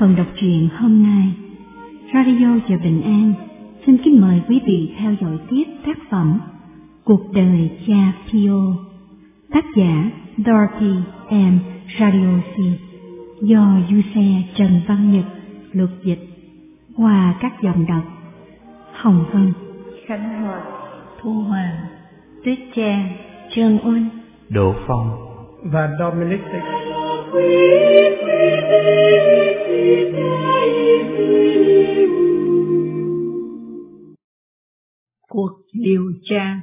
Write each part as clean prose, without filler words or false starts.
phần đọc truyện hôm nay, Radio Chợ Bình An xin kính mời quý vị theo dõi tiếp tác phẩm Cuộc đời cha Pio, tác giả Dorothy M. Radiosi, do du xe Trần Văn Nhật lược dịch qua các dòng đọc Hồng Vân, Khánh Hòa, Thu Hoàng, Tuyết Trang, Trần Oanh, Đỗ Phong và Dominic. Cuộc điều tra.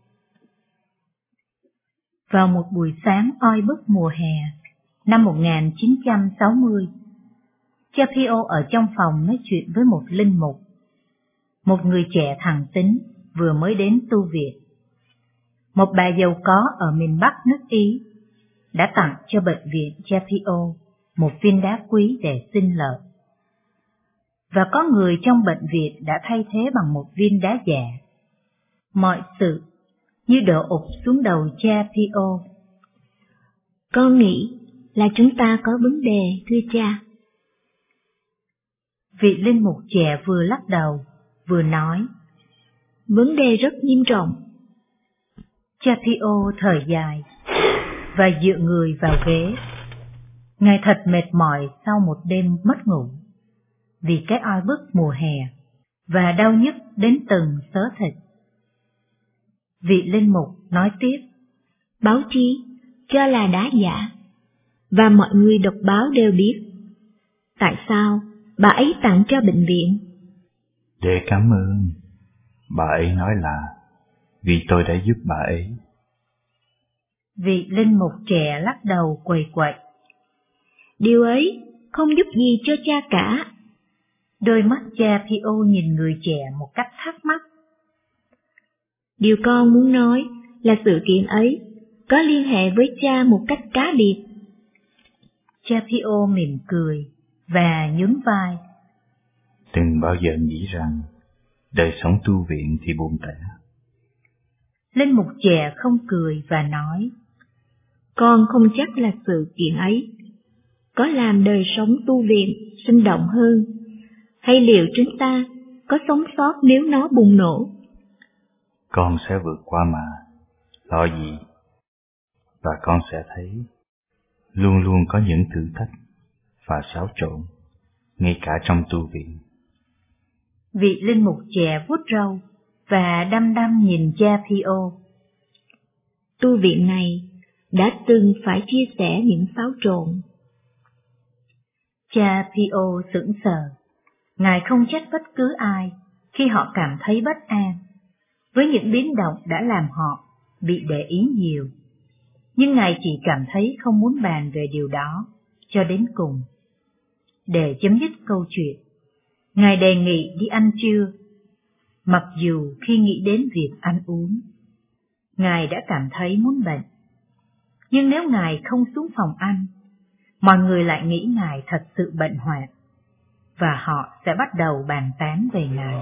Vào một buổi sáng oi bức mùa hè năm 1960, cha Pio ở trong phòng nói chuyện với một linh mục, một người trẻ thẳng tính vừa mới đến tu viện. Một bà giàu có ở miền Bắc nước Ý đã tặng cho bệnh viện cha Pio một viên đá quý để sinh lợi. Và có người trong bệnh viện đã thay thế bằng một viên đá giả. Mọi sự như đổ ụp xuống đầu cha Pio. Con nghĩ là chúng ta có vấn đề, thưa cha. Vị linh mục trẻ vừa lắc đầu, vừa nói. Vấn đề rất nghiêm trọng. Cha Pio thở dài và dựa người vào ghế. Ngài thật mệt mỏi sau một đêm mất ngủ, vì cái oi bức mùa hè và đau nhức đến từng xớ thịt. Vị linh mục nói tiếp. Báo chí cho là đá giả, và mọi người đọc báo đều biết. Tại sao bà ấy tặng cho bệnh viện? Để cảm ơn. Bà ấy nói là vì tôi đã giúp bà ấy. Vị linh mục trẻ lắc đầu quầy quậy. Điều ấy không giúp gì cho cha cả. Đôi mắt cha Pio nhìn người trẻ một cách thắc mắc. Điều con muốn nói là sự kiện ấy có liên hệ với cha một cách cá biệt. Cha Pio mỉm cười và nhún vai. Đừng bao giờ nghĩ rằng đời sống tu viện thì buồn tẻ. Linh mục trẻ không cười và nói. Con không chắc là sự kiện ấy có làm đời sống tu viện sinh động hơn, hay liệu chúng ta có sống sót nếu nó bùng nổ. Con sẽ vượt qua mà, lo gì. Và con sẽ thấy luôn luôn có những thử thách và xáo trộn, ngay cả trong tu viện. Vị linh mục trẻ vuốt râu và đăm đăm nhìn cha Pio. Tu viện này đã từng phải chia sẻ những xáo trộn. Cha Pio sững sờ. Ngài không trách bất cứ ai khi họ cảm thấy bất an với những biến động đã làm họ bị để ý nhiều. Nhưng Ngài chỉ cảm thấy không muốn bàn về điều đó cho đến cùng. Để chấm dứt câu chuyện, Ngài đề nghị đi ăn trưa, mặc dù khi nghĩ đến việc ăn uống, Ngài đã cảm thấy muốn bệnh. Nhưng nếu Ngài không xuống phòng ăn, mọi người lại nghĩ Ngài thật sự bệnh hoạn, và họ sẽ bắt đầu bàn tán về Ngài.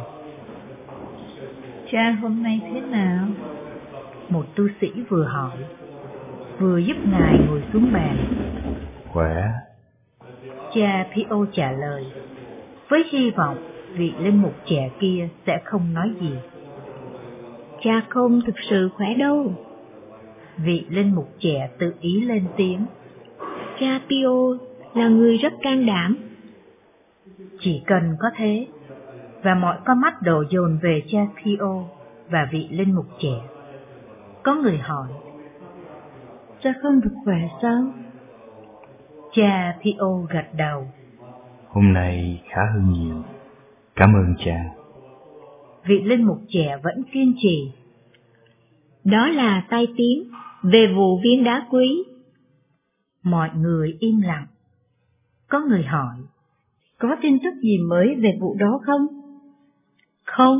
Cha hôm nay thế nào? Một tu sĩ vừa hỏi, vừa giúp Ngài ngồi xuống bàn. Khỏe. Cha Pio trả lời, với hy vọng vị linh mục trẻ kia sẽ không nói gì. Cha không thực sự khỏe đâu. Vị linh mục trẻ tự ý lên tiếng. Cha Pio là người rất can đảm. Chỉ cần có thế, và mọi con mắt đổ dồn về cha Pio và vị linh mục trẻ. Có người hỏi, Cha không được khỏe sao? Cha Pio gật đầu. Hôm nay khá hơn nhiều. Cảm ơn cha. Vị linh mục trẻ vẫn kiên trì. Đó là tai tiếng về vụ viên đá quý. Mọi người im lặng. Có người hỏi, Có tin tức gì mới về vụ đó không? không.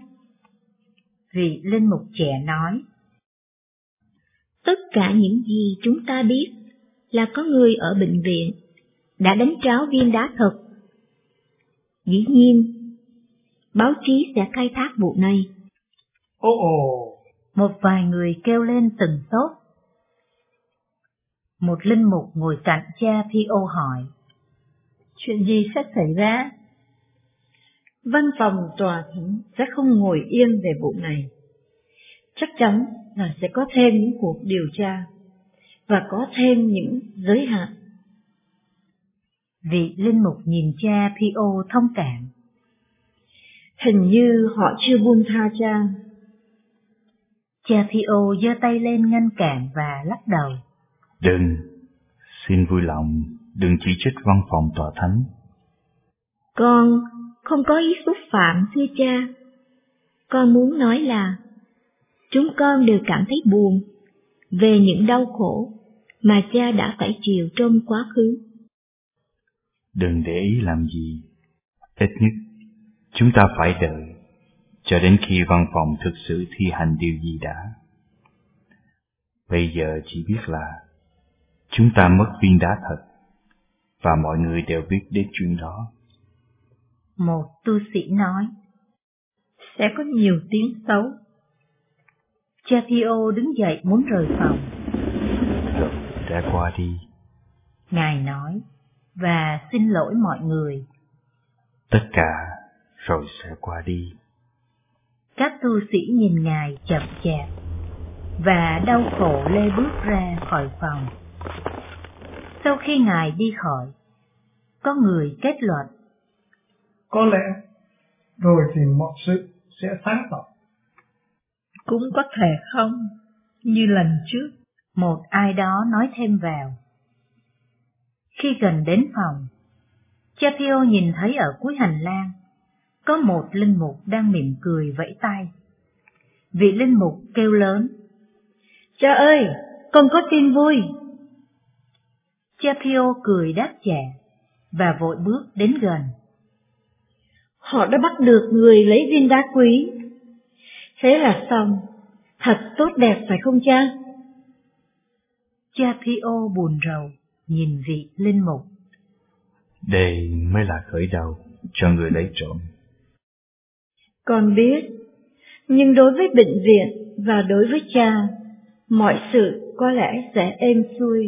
Vị linh mục trẻ nói, Tất cả những gì chúng ta biết là có người ở bệnh viện đã đánh tráo viên đá thật. Dĩ nhiên, báo chí sẽ khai thác vụ này. Một vài người kêu lên từng sốt. Một linh mục ngồi cạnh cha Pio hỏi, Chuyện gì sẽ xảy ra? Văn phòng tòa thánh sẽ không ngồi yên về vụ này. Chắc chắn là sẽ có thêm những cuộc điều tra và có thêm những giới hạn. Vị linh mục nhìn cha Pio thông cảm. Hình như họ chưa buông tha cha. Cha Pio giơ tay lên ngăn cản và lắc đầu. Đừng, xin vui lòng, đừng chỉ trích văn phòng tòa thánh. Con không có ý xúc phạm thưa cha. Con muốn nói là chúng con đều cảm thấy buồn về những đau khổ mà cha đã phải chịu trong quá khứ. Đừng để ý làm gì. Ít nhất, chúng ta phải đợi cho đến khi văn phòng thực sự thi hành điều gì đã. Bây giờ chỉ biết là chúng ta mất viên đá thật, và mọi người đều biết đến chuyện đó. Một tu sĩ nói. Sẽ có nhiều tiếng xấu. Cha Pio đứng dậy muốn rời phòng. Rồi đã qua đi. Ngài nói, và xin lỗi mọi người. Tất cả rồi sẽ qua đi. Các tu sĩ nhìn Ngài chậm chạp, và đau khổ lê bước ra khỏi phòng. Sau khi Ngài đi khỏi, có người kết luận. Có lẽ rồi thì mọi sự sẽ sáng tỏ. Cũng có thể không, như lần trước. Một ai đó nói thêm vào. Khi gần đến phòng, cha Pio nhìn thấy ở cuối hành lang có một linh mục đang mỉm cười vẫy tay. Vị linh mục kêu lớn. Cha ơi, con có tin vui. Cha Pio cười đáp trả và vội bước đến gần. Họ đã bắt được người lấy viên đá quý. Thế là xong. Thật tốt đẹp phải không cha? Cha Pio buồn rầu nhìn vị linh mục. Đây mới là khởi đầu cho người lấy trộm. Con biết, nhưng đối với bệnh viện và đối với cha, mọi sự có lẽ sẽ êm xuôi.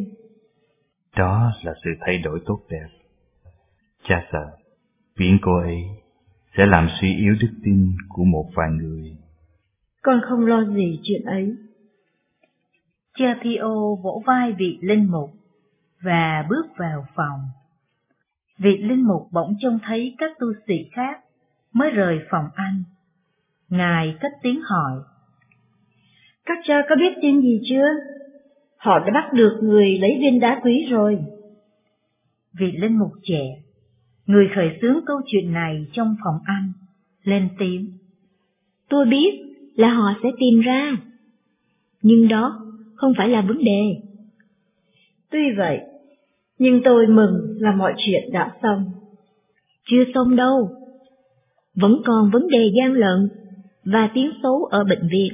Đó là sự thay đổi tốt đẹp. Cha sợ biến cô ấy sẽ làm suy yếu đức tin của một vài người. Con không lo gì chuyện ấy. Cha Pio vỗ vai vị linh mục và bước vào phòng. Vị linh mục bỗng trông thấy các tu sĩ khác mới rời phòng anh. Ngài cất tiếng hỏi. Các cha có biết tin gì chưa? Họ đã bắt được người lấy viên đá quý rồi. Vị linh mục trẻ, người khởi xướng câu chuyện này trong phòng anh, lên tiếng. Tôi biết là họ sẽ tìm ra, nhưng đó không phải là vấn đề. Tuy vậy, nhưng tôi mừng là mọi chuyện đã xong. Chưa xong đâu, vẫn còn vấn đề gian lận và tiếng xấu ở bệnh viện.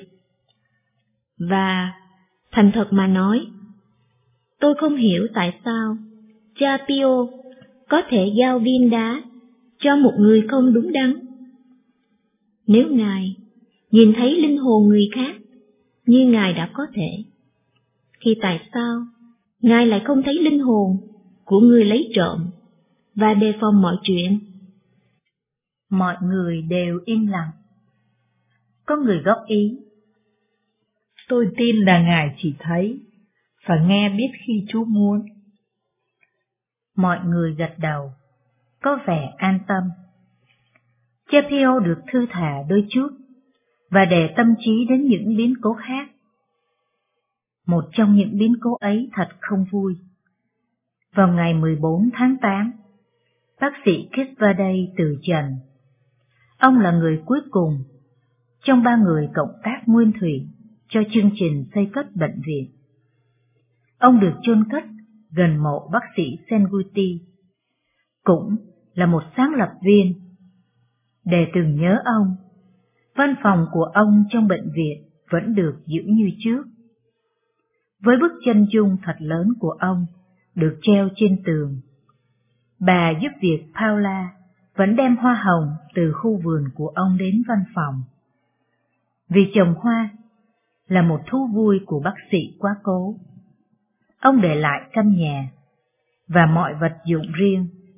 Và thành thật mà nói, tôi không hiểu tại sao cha Pio có thể giao viên đá cho một người không đúng đắn. Nếu Ngài nhìn thấy linh hồn người khác như Ngài đã có thể, thì tại sao Ngài lại không thấy linh hồn của người lấy trộm và đề phòng mọi chuyện? Mọi người đều im lặng. Có người góp ý. Tôi tin là Ngài chỉ thấy và nghe biết khi Chúa muốn. Mọi người gật đầu, có vẻ an tâm. Cha Pio được thư thả đôi chút và để tâm trí đến những biến cố khác. Một trong những biến cố ấy thật không vui. Vào ngày 14 tháng 8, bác sĩ Kisvaday từ trần. Ông là người cuối cùng trong 3 người cộng tác nguyên thủy cho chương trình xây cất bệnh viện. Ông được chôn cất gần mộ bác sĩ Senguti, cũng là một sáng lập viên. Để tưởng nhớ ông, văn phòng của ông trong bệnh viện vẫn được giữ như trước. Với bức chân dung thật lớn của ông được treo trên tường, bà giúp việc Paula vẫn đem hoa hồng từ khu vườn của ông đến văn phòng. Vì trồng hoa là một thú vui của bác sĩ quá cố. Ông để lại căn nhà và mọi vật dụng riêng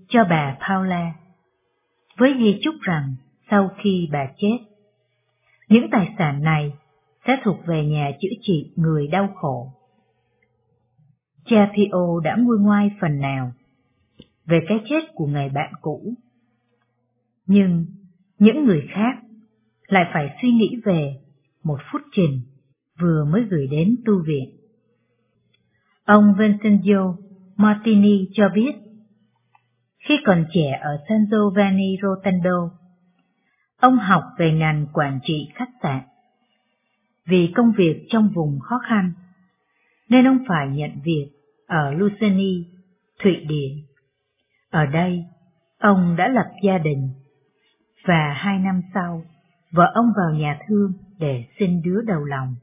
cho bà Paula, với di chúc rằng sau khi bà chết, những tài sản này sẽ thuộc về nhà chữa trị người đau khổ. Cha Pio đã nguôi ngoai phần nào về cái chết của người bạn cũ, nhưng những người khác lại phải suy nghĩ về một phúc trình vừa mới gửi đến tu viện. Ông Vincenzo Martini cho biết, khi còn trẻ ở San Giovanni Rotondo, ông học về ngành quản trị khách sạn. Vì công việc trong vùng khó khăn, nên ông phải nhận việc ở Luceni, Thụy Điển. Ở đây, ông đã lập gia đình, và 2 năm sau, vợ ông vào nhà thương để sinh đứa đầu lòng.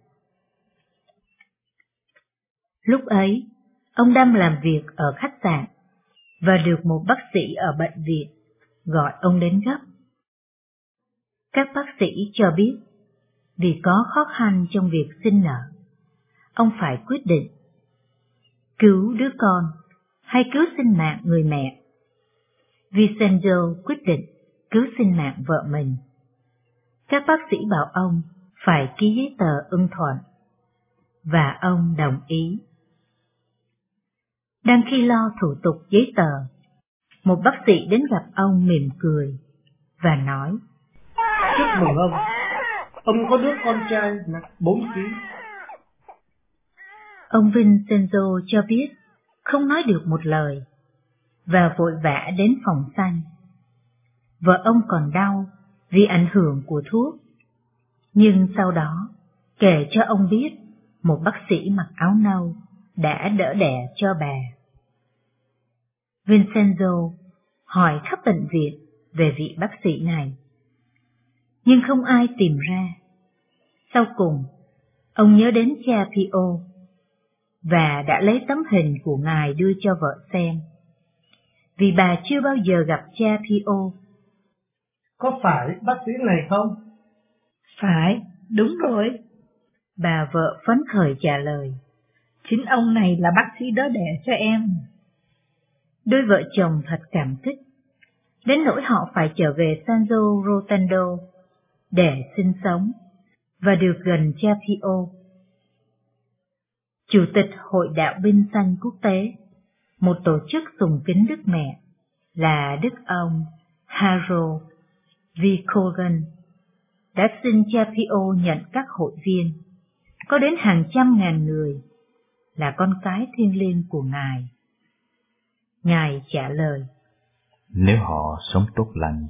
Lúc ấy, ông đang làm việc ở khách sạn, và được một bác sĩ ở bệnh viện gọi ông đến gấp. Các bác sĩ cho biết, vì có khó khăn trong việc sinh nở, ông phải quyết định cứu đứa con hay cứu sinh mạng người mẹ. Vincenzo quyết định cứu sinh mạng vợ mình. Các bác sĩ bảo ông phải ký giấy tờ ưng thuận, và ông đồng ý. Đang khi lo thủ tục giấy tờ, một bác sĩ đến gặp ông mỉm cười và nói: Chúc mừng ông có đứa con trai nặng 4 kg. Ông Vincenzo cho biết không nói được một lời, và vội vã đến phòng xanh. Vợ ông còn đau vì ảnh hưởng của thuốc, nhưng sau đó kể cho ông biết một bác sĩ mặc áo nâu đã đỡ đẻ cho bà. Vincenzo hỏi khắp bệnh viện về vị bác sĩ này, nhưng không ai tìm ra. Sau cùng, ông nhớ đến cha Pio và đã lấy tấm hình của ngài đưa cho vợ xem, vì bà chưa bao giờ gặp cha Pio. Có phải bác sĩ này không? Phải, đúng rồi. Bà vợ phấn khởi trả lời: Chính ông này là bác sĩ đỡ đẻ cho em. Đôi vợ chồng thật cảm kích, đến nỗi họ phải trở về San Rotondo để sinh sống và được gần cha Pio. Chủ tịch Hội Đạo binh xanh quốc tế, một tổ chức sùng kính Đức Mẹ, là Đức ông Harold V. Cogan, đã xin cha Pio nhận các hội viên, có đến hàng trăm ngàn người, là con cái thiêng liêng của Ngài. Ngài trả lời: Nếu họ sống tốt lành.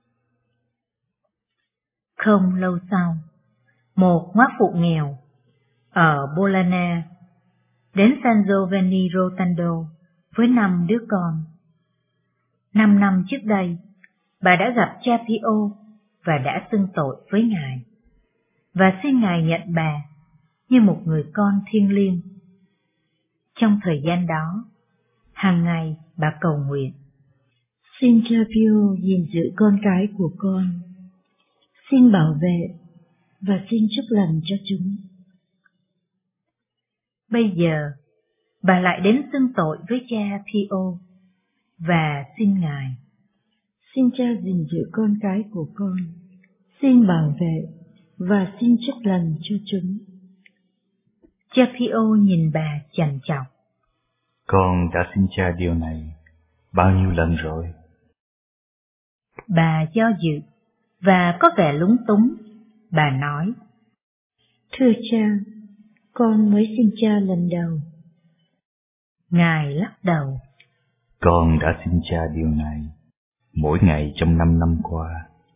Không lâu sau, một góa phụ nghèo ở Bologna đến San Giovanni Rotondo với 5 đứa con. 5 năm trước đây, bà đã gặp cha Pio và đã xưng tội với Ngài, và xin Ngài nhận bà như một người con thiêng liêng. Trong thời gian đó, hàng ngày bà cầu nguyện: Xin cha Pio gìn giữ con cái của con, xin bảo vệ và xin chúc lành cho chúng. Bây giờ, bà lại đến xưng tội với cha Pio và xin Ngài: Xin cha gìn giữ con cái của con, xin bảo vệ và xin chúc lành cho chúng. Cha Pio nhìn bà chằm chọc: Con đã xin cha điều này bao nhiêu lần rồi? Bà do dự và có vẻ lúng túng. Bà nói: Thưa cha, con mới xin cha lần đầu. Ngài lắc đầu: Con đã xin cha điều này mỗi ngày trong 5 năm qua.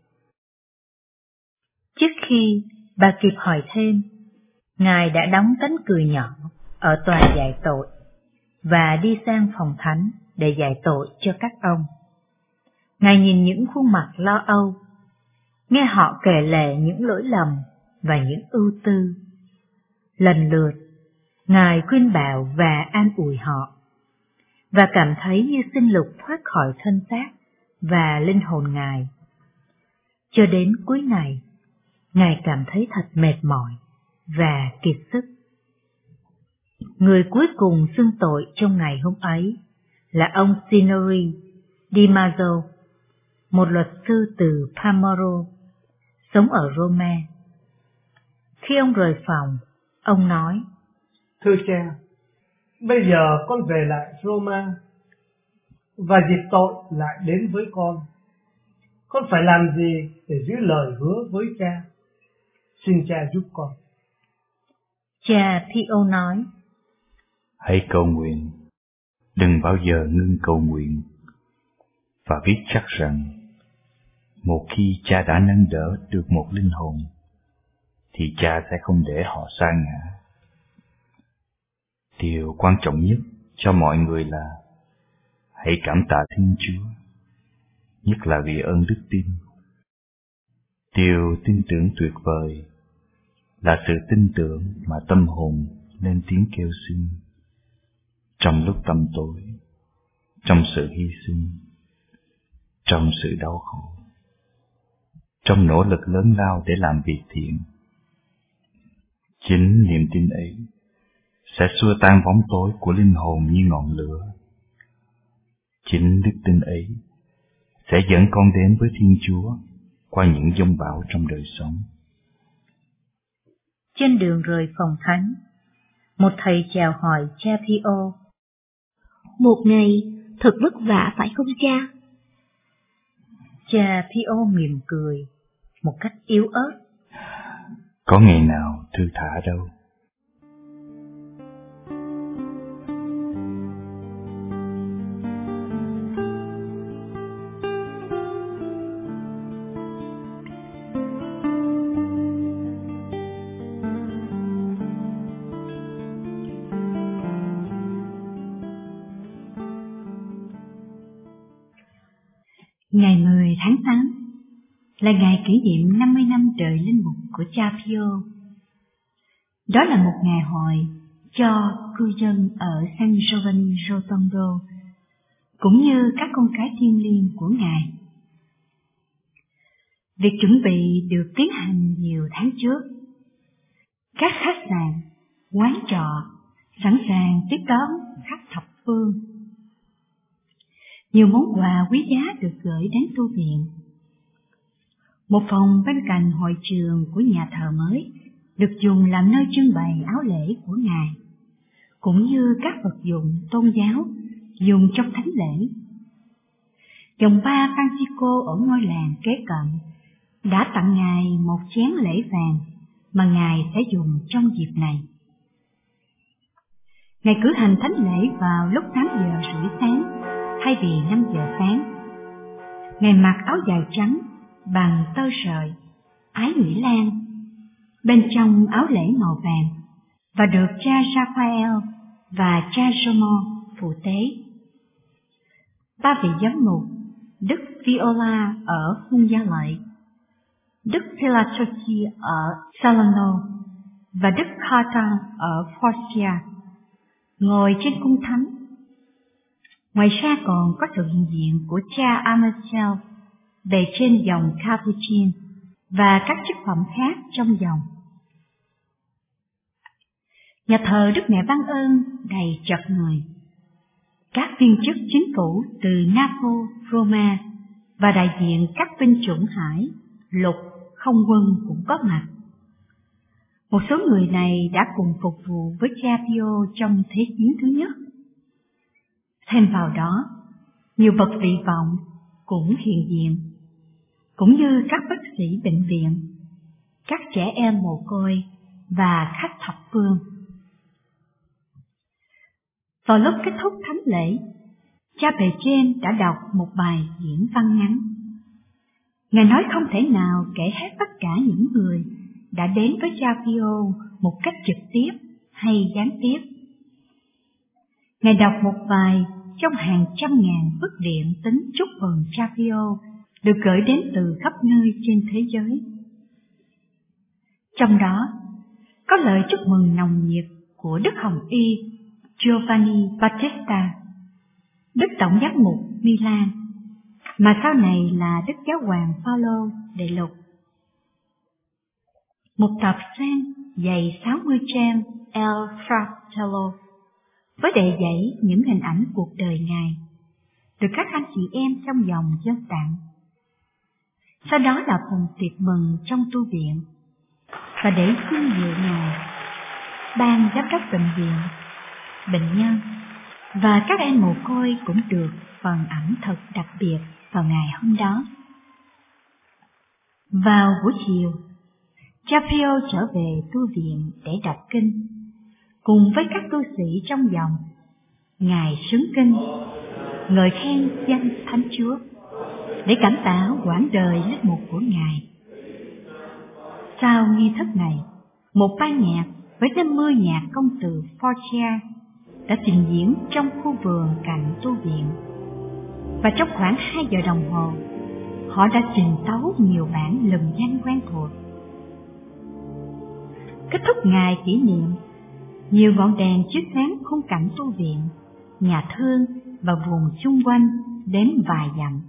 Trước khi bà kịp hỏi thêm, Ngài đã đóng cánh cửa nhỏ ở tòa giải tội và đi sang phòng thánh để giải tội cho các ông. Ngài nhìn những khuôn mặt lo âu, nghe họ kể lể những lỗi lầm và những ưu tư. Lần lượt, Ngài khuyên bảo và an ủi họ, và cảm thấy như sinh lục thoát khỏi thân xác và linh hồn Ngài. Cho đến cuối ngày, Ngài cảm thấy thật mệt mỏi và kiệt sức. Người cuối cùng xưng tội trong ngày hôm ấy là ông Sinori Di Maggio, một luật sư từ Palermo, sống ở Roma. Khi ông rời phòng, ông nói: Thưa cha, bây giờ con về lại Roma và dịp tội lại đến với con. Con phải làm gì để giữ lời hứa với cha? Xin cha giúp con. Cha Pio nói: Hãy cầu nguyện, đừng bao giờ ngưng cầu nguyện, và biết chắc rằng một khi cha đã nâng đỡ được một linh hồn, thì cha sẽ không để họ sa ngã. Điều quan trọng nhất cho mọi người là hãy cảm tạ Thiên Chúa, nhất là vì ơn đức tin. Điều tin tưởng tuyệt vời là sự tin tưởng mà tâm hồn lên tiếng kêu xin trong lúc tăm tối, trong sự hy sinh, trong sự đau khổ, trong nỗ lực lớn lao để làm việc thiện. Chính niềm tin ấy sẽ xua tan bóng tối của linh hồn như ngọn lửa. Chính đức tin ấy sẽ dẫn con đến với Thiên Chúa qua những dông bão trong đời sống. Trên đường rời phòng thánh, một thầy chào hỏi cha Pio: Một ngày thật vất vả phải không cha? Cha Pio mỉm cười một cách yếu ớt: Có ngày nào thư thả đâu. Ngày 10 tháng 8 là ngày kỷ niệm 50 năm đời linh mục của cha Pio. Đó là một ngày hội cho cư dân ở San Giovanni Rotondo, cũng như các con cái thiêng liêng của Ngài. Việc chuẩn bị được tiến hành nhiều tháng trước. Các khách sạn, quán trọ sẵn sàng tiếp đón khách thập phương. Nhiều món quà quý giá được gửi đến tu viện. Một phòng bên cạnh hội trường của nhà thờ mới được dùng làm nơi trưng bày áo lễ của Ngài, cũng như các vật dụng tôn giáo dùng trong thánh lễ. Dòng ba Francisco ở ngôi làng kế cận đã tặng Ngài một chén lễ vàng mà Ngài sẽ dùng trong dịp này. Ngài cử hành thánh lễ vào lúc 8:30 sáng thay vì 5 giờ sáng. Ngài mặc áo dài trắng bằng tơ sợi, ái Mỹ Lan, bên trong áo lễ màu vàng, và được cha Raphael và cha Jomo phụ tế. Ba vị giám mục, Đức Viola ở Hung Gia Lợi, Đức Pilatocci ở Salerno và Đức Carta ở Forcia ngồi trên cung thánh. Ngoài ra còn có sự hiện diện của cha Amarcel bề trên dòng Capuchin và các chức phẩm khác trong dòng. Nhà thờ Đức Mẹ Ban Ơn đầy chật người. Các viên chức chính phủ từ Naples, Roma và đại diện các binh chủng hải, lục, không quân cũng có mặt. Một số người này đã cùng phục vụ với cha Pio trong Thế chiến thứ nhất. Thêm vào đó, nhiều bậc vị vọng cũng hiện diện, cũng như các bác sĩ bệnh viện, các trẻ em mồ côi và khách thập phương. Vào lúc kết thúc thánh lễ, cha bề trên đã đọc một bài diễn văn ngắn. Ngài nói không thể nào kể hết tất cả những người đã đến với cha Pio một cách trực tiếp hay gián tiếp. Ngài đọc một vài trong hàng trăm ngàn bức điện tín chúc mừng cha Pio được gửi đến từ khắp nơi trên thế giới. Trong đó có lời chúc mừng nồng nhiệt của Đức Hồng Y Giovanni Battista, Đức Tổng giám mục Milan, mà sau này là Đức Giáo hoàng Phaolô đệ lục. Một tập sen dày 60 trang El Fratello với đầy dẫy những hình ảnh cuộc đời Ngài, được các anh chị em trong dòng dâng tặng. Sau đó là phần tiệc mừng trong tu viện, và để vinh dự Ngài, ban giám đốc bệnh viện, bệnh nhân và các em mồ côi cũng được phần ẩm thực đặc biệt vào ngày hôm đó. Vào buổi chiều, cha Pio trở về tu viện để đọc kinh, cùng với các tu sĩ trong dòng. Ngài xướng kinh, ngợi khen danh Thánh Chúa, để cảm tạ quãng đời linh mục của Ngài. Sau nghi thức này, một ban nhạc với 50 nhạc công từ Forcia đã trình diễn trong khu vườn cạnh tu viện, và trong khoảng 2 giờ đồng hồ, họ đã trình tấu nhiều bản lừng danh quen thuộc. Kết thúc ngày kỷ niệm, nhiều ngọn đèn chiếu sáng khung cảnh tu viện, nhà thương và vùng chung quanh đến vài dặm.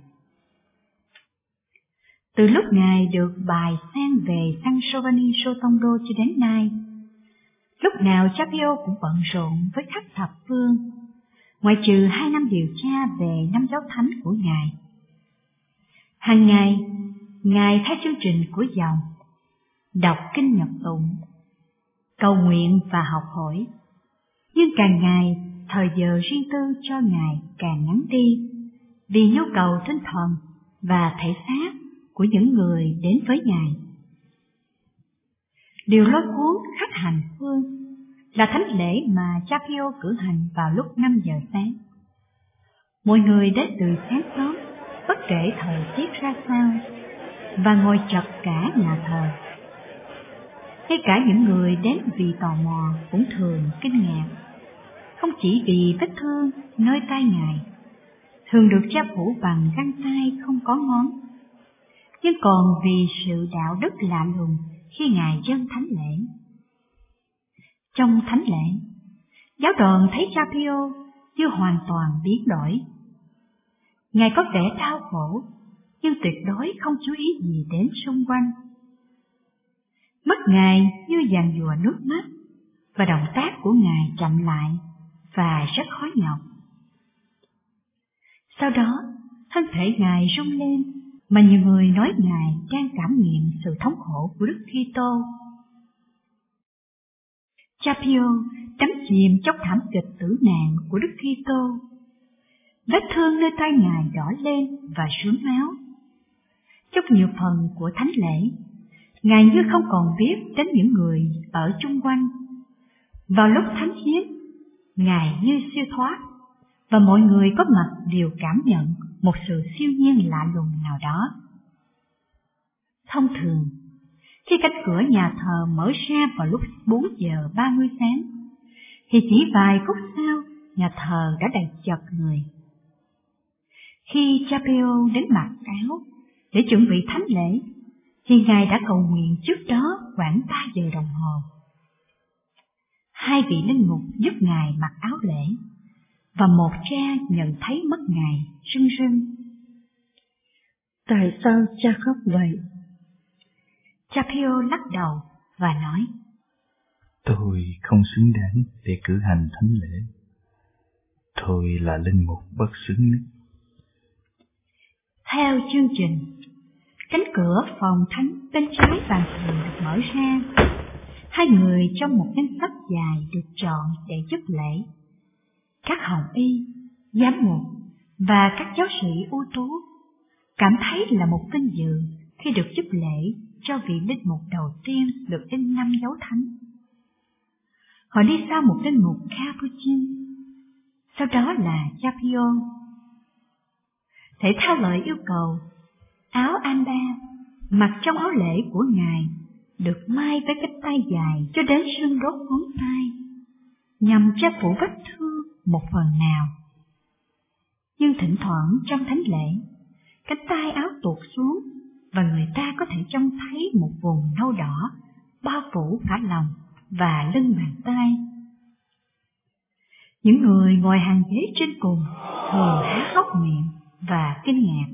Từ lúc Ngài được bài sang về San Giovanni Rotondo cho đến nay, lúc nào cha Pio cũng bận rộn với các thập phương, ngoại trừ 2 năm điều tra về năm giáo thánh của Ngài. Hàng ngày, Ngài theo chương trình của dòng, đọc kinh Nhật tụng, cầu nguyện và học hỏi. Nhưng càng ngày, thời giờ riêng tư cho Ngài càng ngắn đi, vì nhu cầu tinh thần và thể xác của những người đến với Ngài. Điều lôi cuốn khách hành hương là thánh lễ mà cha Pio cử hành vào lúc 5 giờ sáng. Mọi người đến từ sáng sớm, bất kể thời tiết ra sao, và ngồi chật cả nhà thờ. Ngay cả những người đến vì tò mò cũng thường kinh ngạc, không chỉ vì vết thương nơi tay Ngài, thường được che phủ bằng găng tay không có ngón, nhưng còn vì sự đạo đức lạ lùng khi Ngài dâng thánh lễ. Trong thánh lễ, giáo đoàn thấy cha Pio như hoàn toàn biến đổi. Ngài có vẻ đau khổ, nhưng tuyệt đối không chú ý gì đến xung quanh. Mắt Ngài như giàn giụa nước mắt, và động tác của Ngài chậm lại và rất khó nhọc. Sau đó, thân thể Ngài rung lên, mà nhiều người nói Ngài đang cảm nghiệm sự thống khổ của Đức Kitô. Cha Pio đắm chìm trong thảm kịch tử nạn của Đức Kitô. Vết thương nơi tay Ngài đỏ lên và sướm máu. Trong nhiều phần của thánh lễ, Ngài như không còn biết đến những người ở chung quanh. Vào lúc thánh hiến, Ngài như siêu thoát, và mọi người có mặt đều cảm nhận một sự siêu nhiên lạ lùng nào đó. Thông thường, khi cánh cửa nhà thờ mở ra vào lúc 4 giờ 30 sáng, thì chỉ vài phút sau, nhà thờ đã đầy chật người. Khi cha Pio đến mặc áo để chuẩn bị thánh lễ, thì Ngài đã cầu nguyện trước đó khoảng 3 giờ đồng hồ. 2 vị linh mục giúp Ngài mặc áo lễ, và một cha nhận thấy mắt Ngài rưng rưng. Tại sao cha khóc vậy? Cha Pio lắc đầu và nói: Tôi không xứng đáng để cử hành thánh lễ. Tôi là linh mục bất xứng nhất. Theo chương trình, cánh cửa phòng thánh bên trái bàn thờ được mở ra. 2 người trong một danh sách dài được chọn để giúp lễ. Các hồng y, giám mục và các giáo sĩ ưu tú cảm thấy là một vinh dự khi được giúp lễ cho vị linh mục đầu tiên được in 5 dấu thánh. Họ đi sau một linh mục Capuchin, sau đó là cha Pio. Thể theo lời yêu cầu, áo amba mặc trong áo lễ của Ngài được may với cánh tay dài cho đến xương đốt ngón tay, nhằm che phủ vết thương một phần nào. Nhưng thỉnh thoảng trong thánh lễ, cánh tay áo tuột xuống, và người ta có thể trông thấy một vùng nâu đỏ bao phủ cả lòng và lưng bàn tay. Những người ngồi hàng ghế trên cùng thường há hốc miệng và kinh ngạc.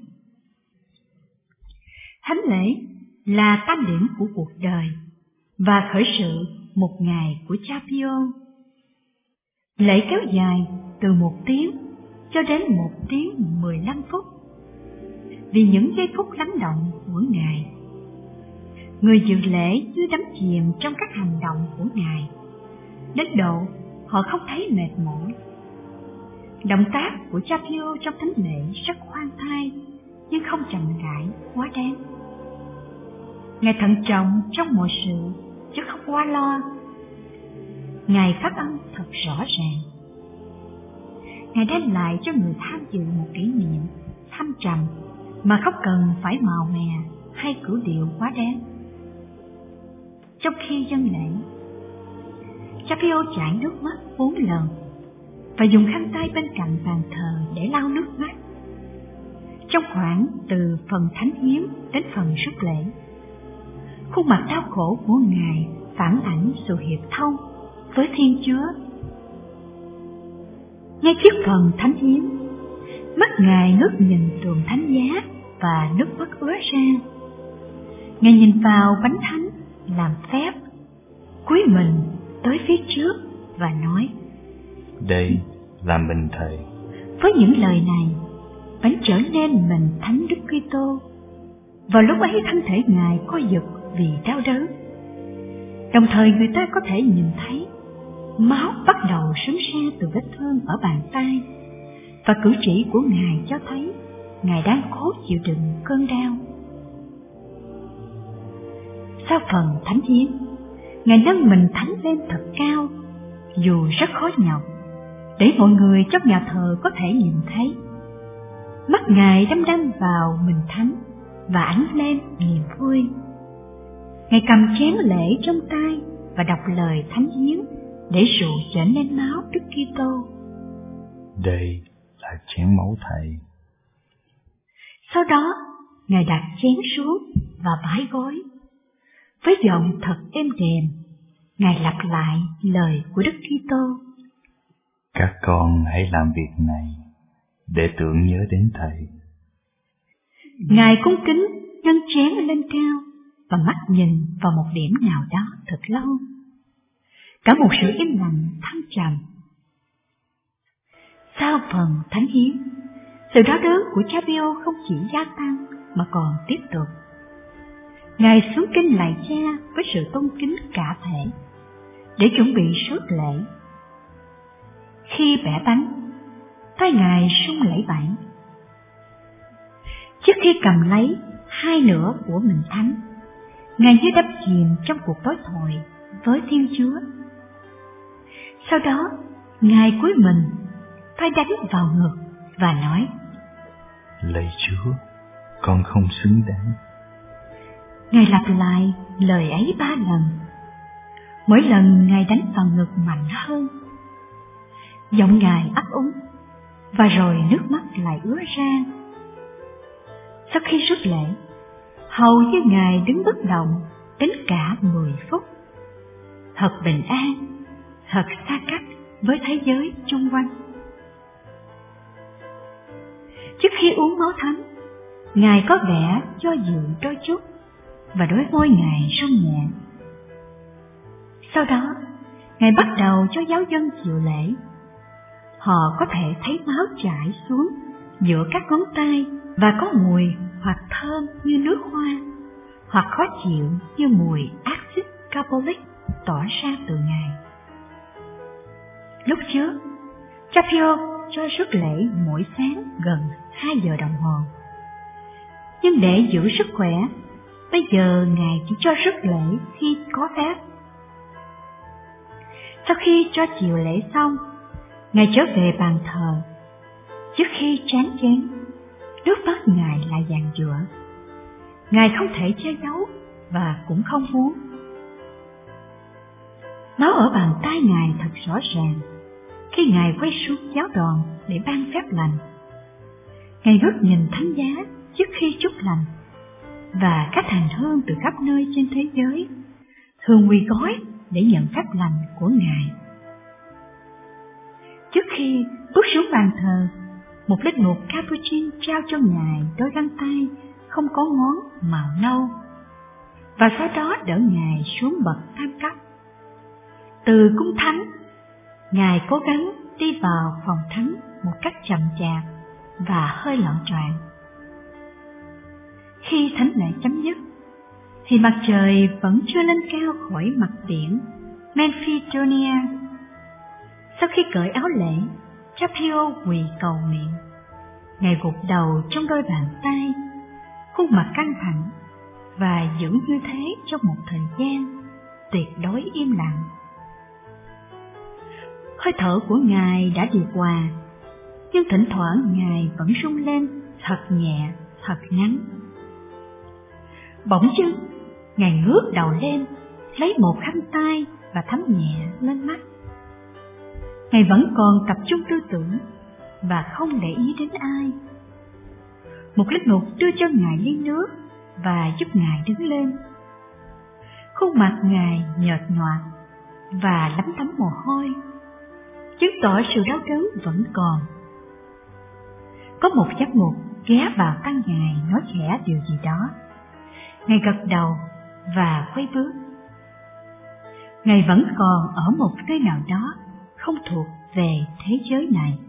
Thánh lễ là tam điểm của cuộc đời và khởi sự một ngày của cha Pio. Lễ kéo dài từ 1 tiếng cho đến 1 tiếng 15 phút. Vì những giây phút lắng động của Ngài, người dự lễ như đắm chìm trong các hành động của Ngài, đến độ họ không thấy mệt mỏi. Động tác của Cha Pio trong thánh lễ rất khoan thai, nhưng không chậm rãi quá đáng. Ngài thận trọng trong mọi sự, chứ không quá lo. Ngài phát âm thật rõ ràng. Ngài đem lại cho người tham dự một kỷ niệm thâm trầm mà không cần phải màu mè hay cử điệu quá đáng. Trong khi dâng lễ, Cha Pio chảy nước mắt 4 lần và dùng khăn tay bên cạnh bàn thờ để lau nước mắt. Trong khoảng từ phần thánh hiến đến phần rước lễ, khuôn mặt đau khổ của Ngài phản ảnh sự hiệp thông với Thiên Chúa. Ngay trước phần thánh hiến, mắt Ngài ngước nhìn tường thánh giá và nước mắt ứa ra. Ngài nhìn vào bánh thánh làm phép, cúi mình tới phía trước và nói: Đây là mình Thầy. Với những lời này, bánh trở nên mình thánh Đức Kitô. Vào lúc ấy thân thể Ngài co giật vì đau đớn. Đồng thời người ta có thể nhìn thấy máu bắt đầu xúm ra từ vết thương ở bàn tay, và cử chỉ của Ngài cho thấy Ngài đang cố chịu đựng cơn đau. Sau phần thánh hiến, Ngài nâng mình thánh lên thật cao, dù rất khó nhọc, để mọi người trong nhà thờ có thể nhìn thấy. Mắt Ngài đăm đăm vào mình thánh và ánh lên niềm vui. Ngài cầm chén lễ trong tay và đọc lời thánh hiến để rượu trở nên máu Đức Kitô. Đây là chén máu Thầy. Sau đó, Ngài đặt chén xuống và bái gối. Với giọng thật êm đềm, Ngài lặp lại lời của Đức Kitô: Các con hãy làm việc này để tưởng nhớ đến Thầy. Ngài cung kính nâng chén lên cao và mắt nhìn vào một điểm nào đó thật lâu. Cả một sự im lặng thâm trầm. Sau phần thánh hiến, sự đau đớn của Cha Pio không chỉ gia tăng mà còn tiếp tục. Ngài xuống kinh lạy Cha với sự tôn kính cả thể để chuẩn bị rước lễ. Khi bẻ bánh, tay Ngài run lẩy bẩy. Trước khi cầm lấy 2 nửa của mình thánh, Ngài như đắm chìm trong cuộc đối thoại với Thiên Chúa. Sau đó, Ngài cúi mình, tay đánh vào ngực và nói: Lạy Chúa, con không xứng đáng. Ngài lặp lại lời ấy 3 lần. Mỗi lần Ngài đánh vào ngực mạnh hơn. Giọng Ngài ấp úng, và rồi nước mắt lại ứa ra. Sau khi rước lễ, hầu như Ngài đứng bất động đến cả 10 phút. Thật bình an, thật xa cách với thế giới chung quanh. Trước khi uống máu thánh, Ngài có vẻ do dự đôi chút, và đôi môi Ngài run nhẹ. Sau đó, Ngài bắt đầu cho giáo dân chịu lễ. Họ có thể thấy máu chảy xuống giữa các ngón tay và có mùi hoặc thơm như nước hoa, hoặc khó chịu như mùi axit carbolic tỏa ra từ Ngài. Lúc trước, Cha Pio cho rước lễ mỗi sáng gần 2 giờ đồng hồ. Nhưng để giữ sức khỏe, bây giờ Ngài chỉ cho rước lễ khi có phép. Sau khi cho chiều lễ xong, Ngài trở về bàn thờ. Trước khi trán chén, nước mắt Ngài lại giàn giụa. Ngài không thể che giấu và cũng không muốn. Máu ở bàn tay Ngài thật rõ ràng khi Ngài quay xuống giáo đoàn để ban phép lành. Ngài ngước nhìn thánh giá trước khi chúc lành, và các hành hương từ khắp nơi trên thế giới thường quỳ gối để nhận phép lành của Ngài. Trước khi bước xuống bàn thờ, một linh mục Capuchin trao cho Ngài đôi găng tay không có ngón màu nâu, và sau đó đỡ Ngài xuống bậc tam cấp. Từ cung thánh, Ngài cố gắng đi vào phòng thánh một cách chậm chạp và hơi loạn choạng. Khi thánh lễ chấm dứt, thì mặt trời vẫn chưa lên cao khỏi mặt biển Amphidonia. Sau khi cởi áo lễ, cha Pio quỳ cầu nguyện. Ngài gục đầu trong đôi bàn tay, khuôn mặt căng thẳng và giữ như thế trong một thời gian tuyệt đối im lặng. Hơi thở của Ngài đã điều hòa, nhưng thỉnh thoảng Ngài vẫn rung lên thật nhẹ, thật ngắn. Bỗng dưng, Ngài ngước đầu lên, lấy một khăn tay và thấm nhẹ lên mắt. Ngài vẫn còn tập trung tư tưởng và không để ý đến ai. Một linh mục đưa cho Ngài ly nước và giúp Ngài đứng lên. Khuôn mặt Ngài nhợt nhạt và lấm tấm mồ hôi, chứng tỏ sự đau đớn vẫn còn. Có một giám mục ghé vào tai Ngài nói khẽ điều gì đó. Ngài gật đầu và quay bước. Ngài vẫn còn ở một nơi nào đó không thuộc về thế giới này.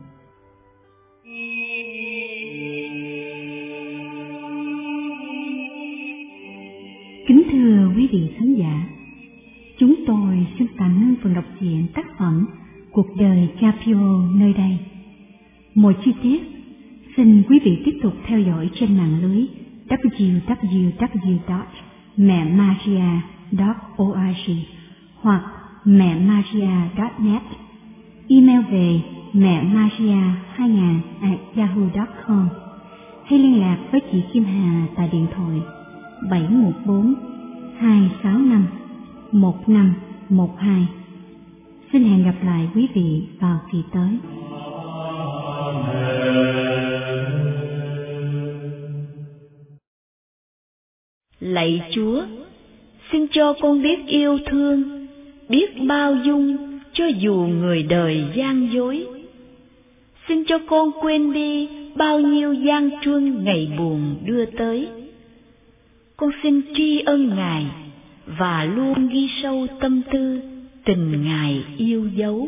Kính thưa quý vị khán giả, chúng tôi xin tạm ngưng phần đọc truyện tác phẩm Cuộc đời cha Pio nơi đây. Mọi chi tiết xin quý vị tiếp tục theo dõi trên mạng lưới www.memaria.org hoặc memaria.net, email về memaria2000@yahoo.com, hay liên lạc với chị Kim Hà tại điện thoại 714-265-1512. Xin hẹn gặp lại quý vị vào kỳ tới. Lạy Chúa, xin cho con biết yêu thương, biết bao dung cho dù người đời gian dối. Xin cho con quên đi bao nhiêu gian truân ngày buồn đưa tới. Con xin tri ân Ngài và luôn ghi sâu tâm tư tình Ngài yêu dấu.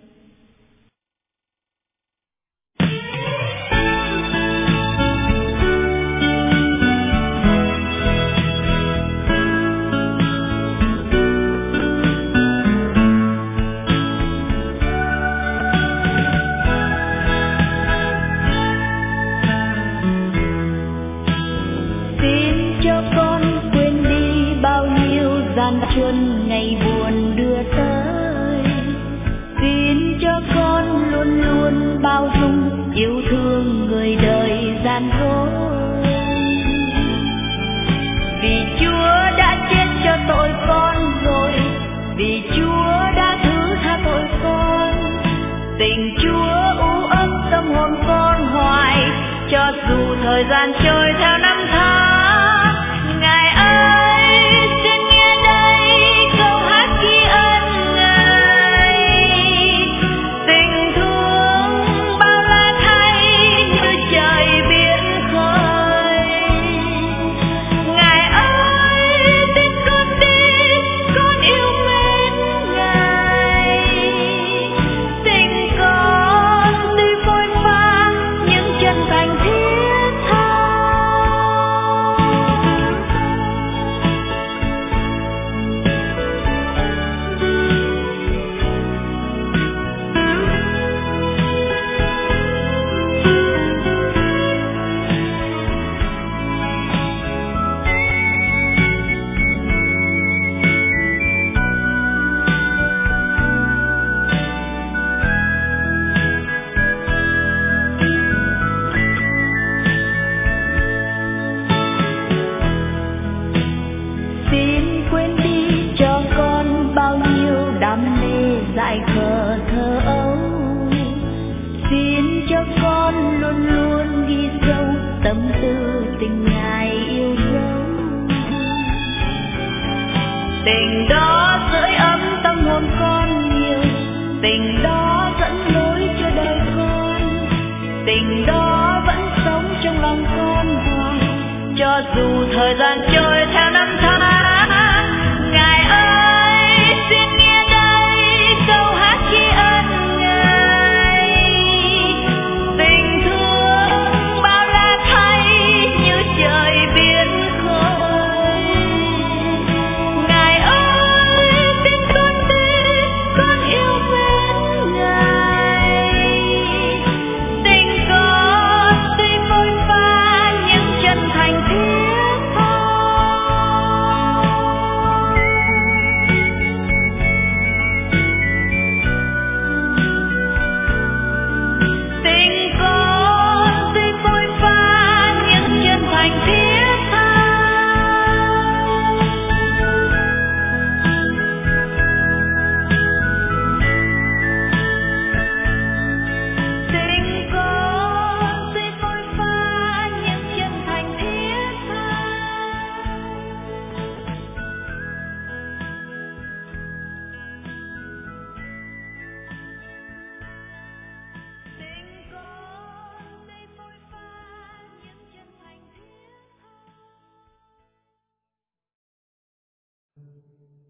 Xuân ngày buồn đưa tới, xin cho con luôn luôn bao dung yêu thương người đời gian dối. Vì Chúa đã chết cho tội con rồi, vì Chúa đã thứ tha tội con. Tình Chúa u ấm tâm hồn con hoài, cho dù thời gian trôi theo năm tháng. Ngài ơi, xin nghe đây câu hát tri ân Ngài. Tình thương bao la thay như trời biển khơi. Ngài ơi, tin con đi, con yêu mến Ngài. Tình con tuy phôi pha nhưng chân thành thiết tha. Xin quên đi cho con bao nhiêu đam mê dại khờ thơ ấu. Xin cho con luôn luôn ghi sâu tâm tư tình Ngài yêu dấu. Tình đó sưởi ấm tâm hồn con nhiều, tình đó dẫn lối cho đời con. Tình đó vẫn sống trong lòng con hoài, cho dù thời gian trôi